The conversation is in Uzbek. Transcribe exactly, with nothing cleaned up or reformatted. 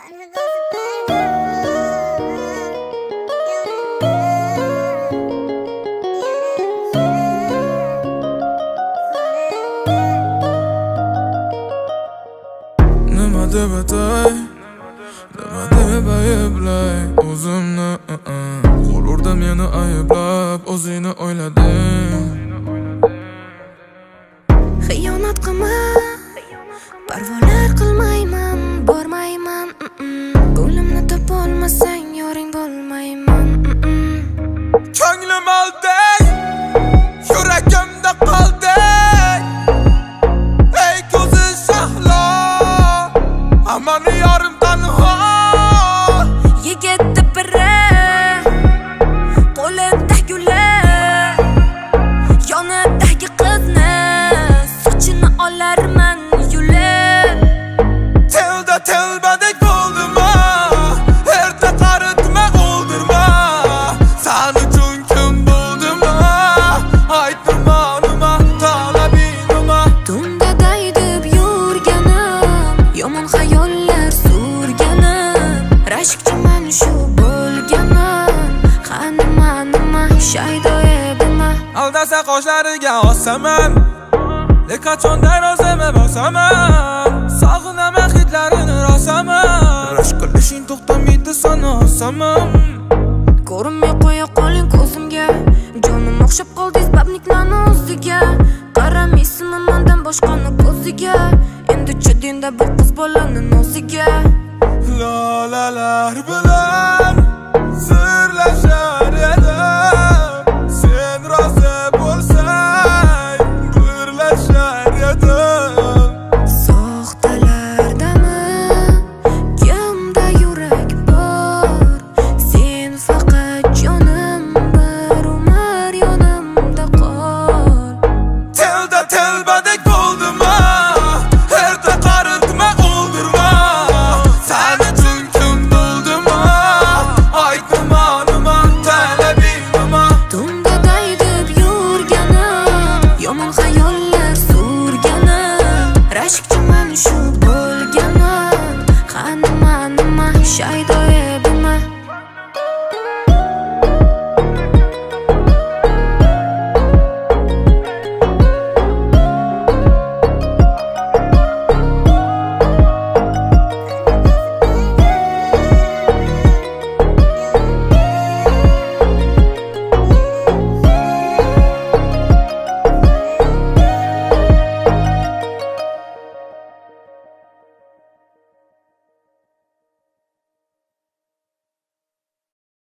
Nima deb atay, nima deb ayblay o'zimni. G'ururda meni ayblab o'zingni o'ylading. Xiyonat qilma, parvolar qilmayman, bormayman. Ko'nglimni topolmasang yoring bo'lmayman. Ko'nglim olday, yuragimda qolday. Ey ko'zi shahlo, amani yorim tanho. Yigitni biri qo'lida gullar, yonidagi qizni sochini olarman yulib. Telda telbadek bo'ldimma, erta qaritma o'ldirma. San uchun kim bo'ldimma, aytma nima talabing nima. Tunda daydib yurganim, yomon xayollar surganim. Rashkchiman shu bo'lganim, qanima nima shaydo edimma. Aldasa qoshlariga osaman, lek qachondan o'zimni bosaman. Sog'inaman hidlarini rosaman, rashk qilishing to'xtamaydi sana osaman. Ko'rinmay qo'ya qoling ko'zimga, jonim o'xshab qoldingiz babniklarni o'ziga. Qaramaysinmi mendan boshqani ko'ziga, endi chidinda bu qiz bolani noziga. Lolalar bilan sirlashar edim, sen rozi bo'lsang birlashar edim. Soxtalardami kimda yurak bor, sen faqat jonim bir umr yonimda qol. Telda telbadek bo'ldimma, erta qaritma o'ldirma. San uchun kim bo'ldimma, aytma nima talabing nima. Tunda daydib yurganim, yomon xayollar surganim. Rashkchiman shu bo'lganim, qanima nima shaydo